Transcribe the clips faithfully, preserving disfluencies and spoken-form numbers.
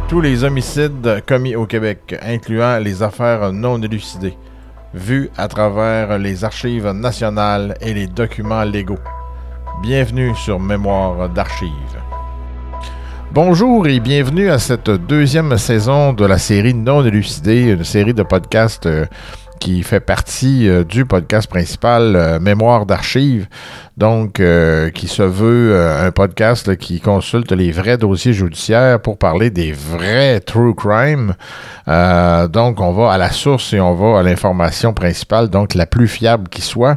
tous les homicides commis au Québec, incluant les affaires non élucidées, vues à travers les archives nationales et les documents légaux. Bienvenue sur Mémoire d'archives. Bonjour et bienvenue à cette deuxième saison de la série Non élucidée, une série de podcasts euh, qui fait partie euh, du podcast principal euh, Mémoire d'archives, donc euh, qui se veut euh, un podcast là, qui consulte les vrais dossiers judiciaires pour parler des vrais true crime. Euh, donc on va à la source et on va à l'information principale, donc la plus fiable qui soit.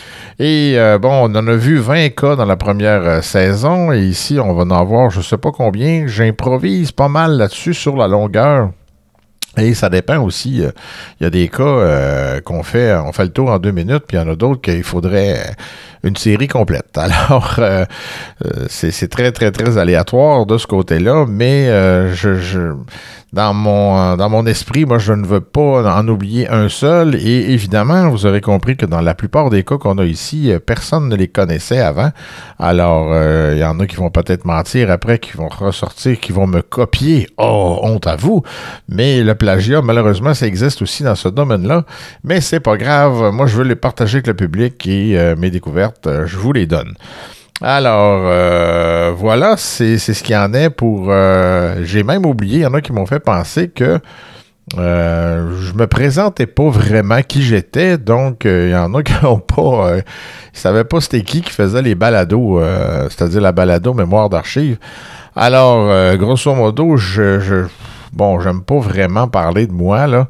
Et euh, bon, on en a vu vingt cas dans la première euh, saison, et ici, on va en voir je sais pas combien. J'improvise pas mal là-dessus sur la longueur. Et ça dépend aussi. Il euh, y a des cas euh, qu'on fait, on fait le tour en deux minutes, puis il y en a d'autres qu'il faudrait une série complète. Alors, euh, c'est, c'est très, très, très aléatoire de ce côté-là, mais euh, je... je Dans mon, dans mon esprit, moi, je ne veux pas en oublier un seul. Et évidemment, vous aurez compris que dans la plupart des cas qu'on a ici, personne ne les connaissait avant. Alors, il euh, y en a qui vont peut-être mentir après, qui vont ressortir, qui vont me copier. Oh, honte à vous! Mais le plagiat, malheureusement, ça existe aussi dans ce domaine-là. Mais c'est pas grave. Moi, je veux les partager avec le public et euh, mes découvertes, je vous les donne. Alors, euh, voilà, c'est, c'est ce qu'il y en est pour... Euh, j'ai même oublié, il y en a qui m'ont fait penser que euh, je me présentais pas vraiment qui j'étais, donc il euh, y en a qui n'ont pas... Euh, ils savaient pas c'était qui qui faisait les balados, euh, c'est-à-dire la balado Mémoire d'archives. Alors, euh, grosso modo, je... je Bon, j'aime pas vraiment parler de moi, là,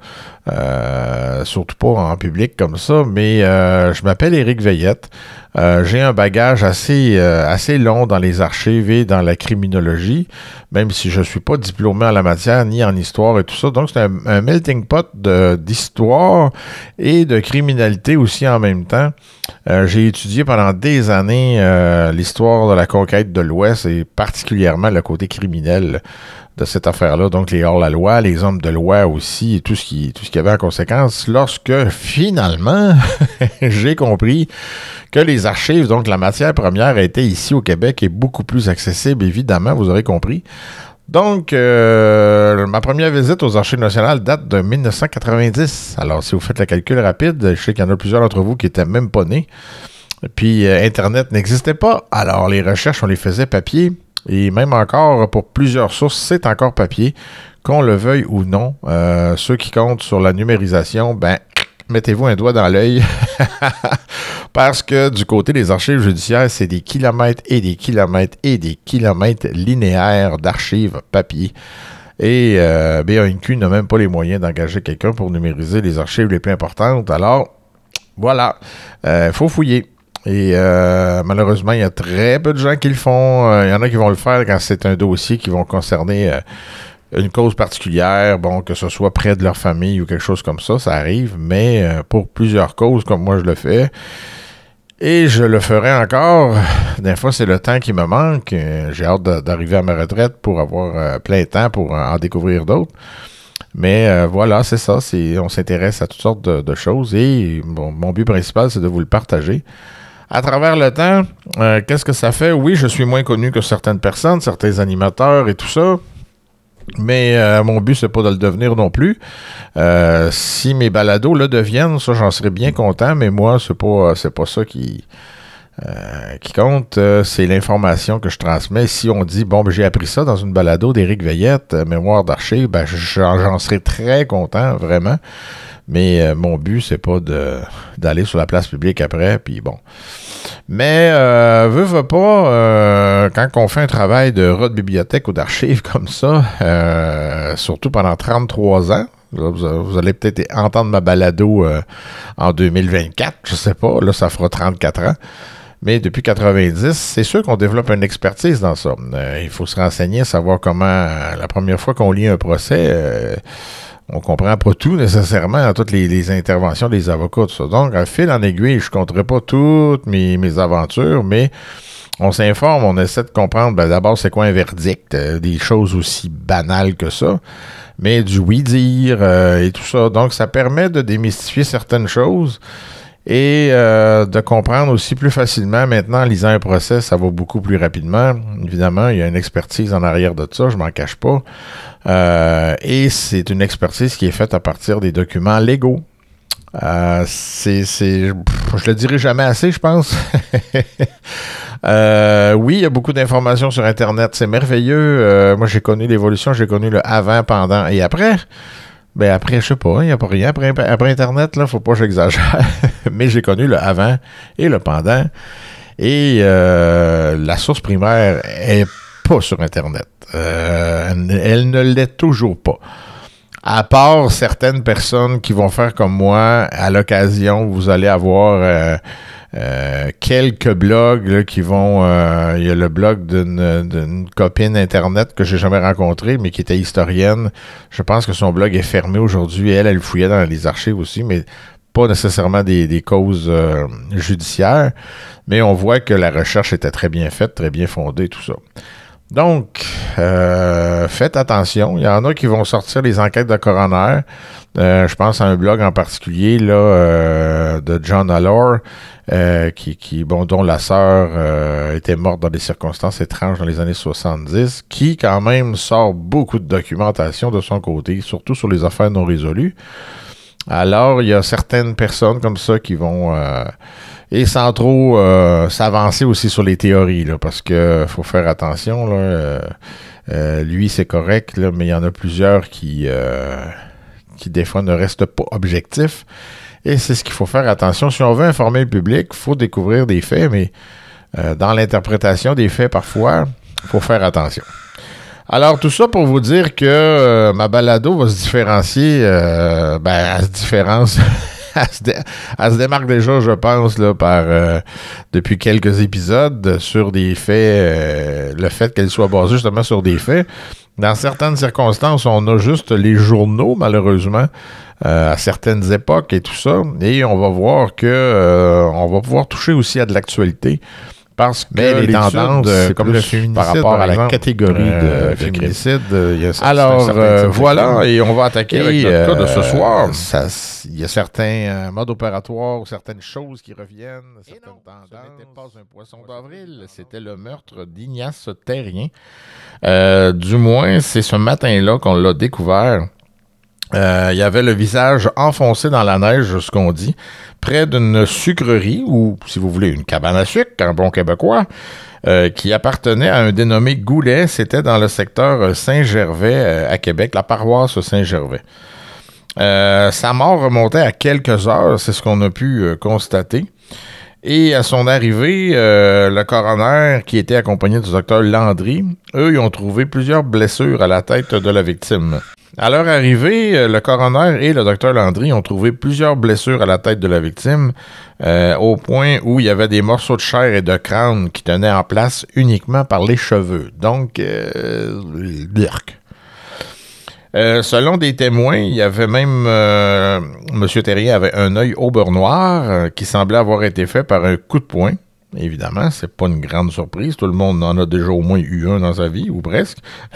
euh, surtout pas en public comme ça, mais euh, je m'appelle Éric Veillette. Euh, j'ai un bagage assez, euh, assez long dans les archives et dans la criminologie, même si je suis pas diplômé en la matière, ni en histoire et tout ça. Donc, c'est un, un melting pot de, d'histoire et de criminalité aussi en même temps. Euh, j'ai étudié pendant des années euh, l'histoire de la conquête de l'Ouest et particulièrement le côté criminel de cette affaire-là, donc les hors-la-loi, les hommes de loi aussi, et tout ce qui, tout ce qui avait en conséquence, lorsque finalement, j'ai compris que les archives, donc la matière première, était ici au Québec et beaucoup plus accessible, évidemment, vous aurez compris. Donc, euh, ma première visite aux Archives nationales date de dix-neuf cent quatre-vingt-dix. Alors, si vous faites le calcul rapide, je sais qu'il y en a plusieurs d'entre vous qui n'étaient même pas nés. Puis, euh, Internet n'existait pas. Alors, les recherches, on les faisait papier. Et même encore, pour plusieurs sources, c'est encore papier, qu'on le veuille ou non. Euh, ceux qui comptent sur la numérisation, ben, mettez-vous un doigt dans l'œil. Parce que du côté des archives judiciaires, c'est des kilomètres et des kilomètres et des kilomètres linéaires d'archives papier. Et euh, B A N Q n'a même pas les moyens d'engager quelqu'un pour numériser les archives les plus importantes. Alors, voilà, il euh, faut fouiller. Et euh, malheureusement, il y a très peu de gens qui le font. Il euh, y en a qui vont le faire quand c'est un dossier qui va concerner euh, une cause particulière, bon, que ce soit près de leur famille ou quelque chose comme ça, ça arrive, mais euh, pour plusieurs causes, comme moi je le fais, et je le ferai encore. Des fois, c'est le temps qui me manque. J'ai hâte de, d'arriver à ma retraite pour avoir euh, plein de temps pour en découvrir d'autres. Mais euh, voilà, c'est ça. C'est, on s'intéresse à toutes sortes de, de choses et bon, mon but principal, c'est de vous le partager. À travers le temps, euh, qu'est-ce que ça fait? Oui, je suis moins connu que certaines personnes, certains animateurs et tout ça. Mais euh, mon but, c'est pas de le devenir non plus. Euh, si mes balados le deviennent, ça, j'en serais bien content. Mais moi, c'est pas, c'est pas ça qui... Euh, qui compte, euh, c'est l'information que je transmets. Si on dit, bon, ben, j'ai appris ça dans une balado d'Éric Veillette, euh, Mémoire d'archives, ben, j'en, j'en serais très content, vraiment. Mais euh, mon but, c'est pas de d'aller sur la place publique après, puis bon. Mais, euh, veux, veux pas, euh, quand on fait un travail de rat de bibliothèque ou d'archives comme ça, euh, surtout pendant trente-trois ans, là, vous, vous allez peut-être entendre ma balado euh, en deux mille vingt-quatre, je sais pas, là, ça fera trente-quatre ans. Mais depuis quatre-vingt-dix, c'est sûr qu'on développe une expertise dans ça. Euh, il faut se renseigner, savoir comment, euh, la première fois qu'on lit un procès, euh, on comprend pas tout nécessairement, toutes les, les interventions des avocats, tout ça. Donc, à fil en aiguille, je ne compterai pas toutes mes, mes aventures, mais on s'informe, on essaie de comprendre, ben, d'abord, c'est quoi un verdict, euh, des choses aussi banales que ça, mais du oui-dire euh, et tout ça. Donc, ça permet de démystifier certaines choses. et euh, de comprendre aussi plus facilement. Maintenant, en lisant un procès, ça va beaucoup plus rapidement. Évidemment, il y a une expertise en arrière de ça, je m'en cache pas. Euh, et c'est une expertise qui est faite à partir des documents légaux. Euh, c'est, c'est, je le dirai jamais assez, je pense. euh, oui, il y a beaucoup d'informations sur Internet, c'est merveilleux. Euh, moi, j'ai connu l'évolution, j'ai connu le avant, pendant et après. Ben après, je sais pas, il n'y a pas rien. Après, après Internet, là, faut pas que j'exagère. Mais j'ai connu le avant et le pendant. Et euh, la source primaire est pas sur Internet. Euh, elle ne l'est toujours pas. À part certaines personnes qui vont faire comme moi, à l'occasion, vous allez avoir euh, euh, quelques blogs là, qui vont... Euh, il y a le blog d'une, d'une copine Internet que j'ai jamais rencontrée, mais qui était historienne. Je pense que son blog est fermé aujourd'hui. Elle, elle fouillait dans les archives aussi, mais pas nécessairement des, des causes euh, judiciaires. Mais on voit que la recherche était très bien faite, très bien fondée, tout ça. Donc, euh, faites attention. Il y en a qui vont sortir les enquêtes de coroner. Euh, je pense à un blog en particulier là euh, de John Allor, euh, qui, qui, bon, dont la sœur euh, était morte dans des circonstances étranges dans les années soixante-dix, qui quand même sort beaucoup de documentation de son côté, surtout sur les affaires non résolues. Alors, il y a certaines personnes comme ça qui vont... Euh, Et sans trop euh, s'avancer aussi sur les théories, là, parce que faut faire attention. Là, euh, euh, lui, c'est correct, là, mais il y en a plusieurs qui, euh, qui, des fois, ne restent pas objectifs. Et c'est ce qu'il faut faire attention. Si on veut informer le public, il faut découvrir des faits, mais euh, dans l'interprétation des faits, parfois, il faut faire attention. Alors, tout ça pour vous dire que euh, ma balado va se différencier. Euh, ben, elle se différence... Elle se, dé- elle se démarque déjà, je pense, là, par euh, depuis quelques épisodes sur des faits, euh, le fait qu'elle soit basée justement sur des faits. Dans certaines circonstances, on a juste les journaux, malheureusement, euh, à certaines époques et tout ça. Et on va voir que euh, on va pouvoir toucher aussi à de l'actualité. Parce que mais les tendances, c'est comme le féminicide par rapport par exemple, à la catégorie euh, de, de féminicide. Il y a, alors, euh, voilà, et on va attaquer et, avec notre cas de ce soir. Ça, il y a certains euh, modes opératoires ou certaines choses qui reviennent, certaines non, tendances. Ce n'était pas un poisson d'avril, c'était le meurtre d'Ignace Terrien. Euh, du moins, c'est ce matin-là qu'on l'a découvert. Euh, il y avait le visage enfoncé dans la neige, ce qu'on dit, près d'une sucrerie, ou, si vous voulez, une cabane à sucre, en bon québécois, euh, qui appartenait à un dénommé Goulet. C'était dans le secteur Saint-Gervais, euh, à Québec, la paroisse Saint-Gervais. Euh, sa mort remontait à quelques heures, c'est ce qu'on a pu euh, constater. Et à son arrivée, euh, le coroner, qui était accompagné du docteur Landry, eux, ils ont trouvé plusieurs blessures à la tête de la victime. À leur arrivée, le coroner et le docteur Landry ont trouvé plusieurs blessures à la tête de la victime, euh, au point où il y avait des morceaux de chair et de crâne qui tenaient en place uniquement par les cheveux. Donc, euh, dirk. Euh, selon des témoins, il y avait même... Euh, M. Terrien avait un œil au beurre noir euh, qui semblait avoir été fait par un coup de poing. Évidemment, c'est pas une grande surprise. Tout le monde en a déjà au moins eu un dans sa vie, ou presque.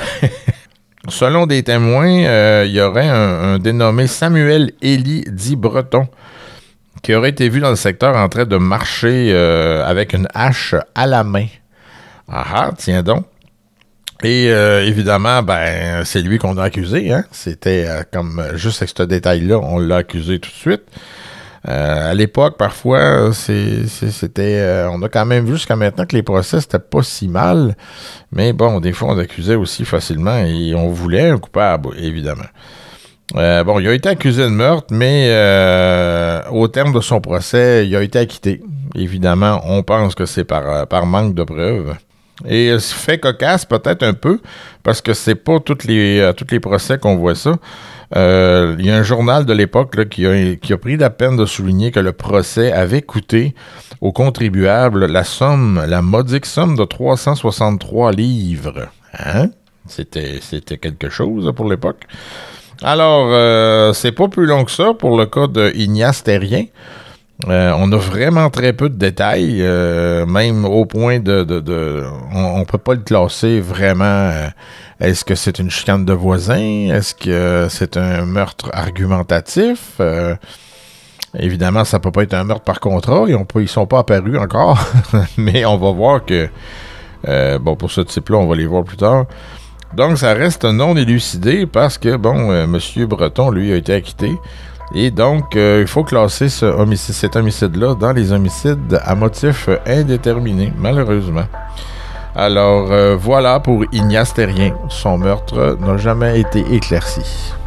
Selon des témoins, euh, il y aurait un, un dénommé Samuel Élie dit Breton qui aurait été vu dans le secteur en train de marcher euh, avec une hache à la main. Ah ah, tiens donc. Et euh, évidemment, ben c'est lui qu'on a accusé. Hein? C'était euh, comme juste avec ce détail-là, on l'a accusé tout de suite. Euh, à l'époque, parfois, c'est, c'est, c'était, euh, on a quand même vu jusqu'à maintenant que les procès, c'était pas si mal. Mais bon, des fois, on accusait aussi facilement et on voulait un coupable, évidemment. Euh, bon, il a été accusé de meurtre, mais euh, au terme de son procès, il a été acquitté. Évidemment, on pense que c'est par, par manque de preuves. Et ce fait cocasse peut-être un peu, parce que c'est pas tous les, euh, tous les procès qu'on voit ça. Euh, il y a un journal de l'époque là, qui, a, qui a pris la peine de souligner que le procès avait coûté aux contribuables la somme, la modique somme de trois cent soixante-trois livres. Hein? C'était, c'était quelque chose pour l'époque. Alors, euh, c'est pas plus long que ça pour le cas de Ignace Terrien. Euh, on a vraiment très peu de détails, euh, même au point de... de, de on ne peut pas le classer vraiment. Euh, est-ce que c'est une chicane de voisins? Est-ce que c'est un meurtre argumentatif? Euh, Évidemment, ça peut pas être un meurtre par contrat. Ils ne sont pas apparus encore. Mais on va voir que... Euh, bon, pour ce type-là, on va les voir plus tard. Donc, ça reste non élucidé parce que, bon, euh, M. Breton, lui, a été acquitté. Et donc, euh, il faut classer ce homicide, cet homicide-là dans les homicides à motif indéterminé, malheureusement. Alors, euh, voilà pour Ignace Terrien. Son meurtre n'a jamais été éclairci.